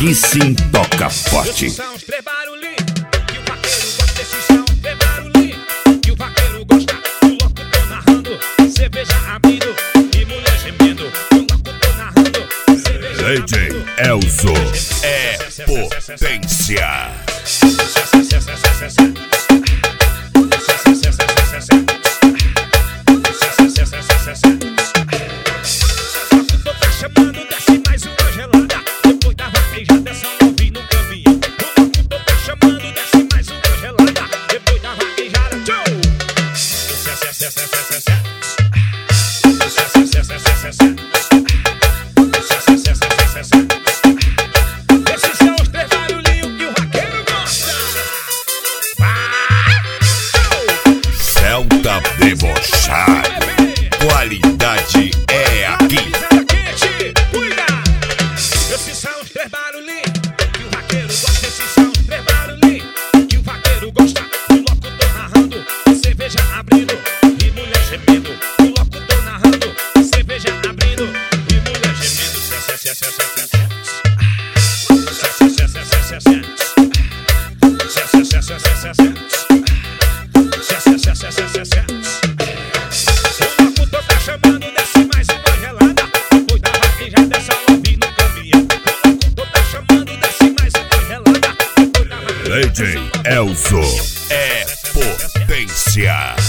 aqui sim toca forte. Esses são os três barulhinhos que o vaqueiro gosta. Esses são os três barulhinhos que o vaqueiro gosta. O locutor narrando, cerveja abrindo e mulher gemendo. O locutor narrando, cerveja abrindo. DJ Elzo é potência. Celta debochado, qualidade é aqui. Esses são os três barulhinhos que o vaqueiro gosta. Esses são os três barulhinhos que o vaqueiro gosta. O locutor narrando, cerveja abrindo e mulher gemendo. O locutor narrando, cerveja abrindo e mulher gemendo. O locutor tá chamando, desce mais uma gelada. Depois da vaquejada dessa love no caminhão. O locutor tá chamando, desce mais uma gelada. Depois da vaquejada DJ Elzo é potência.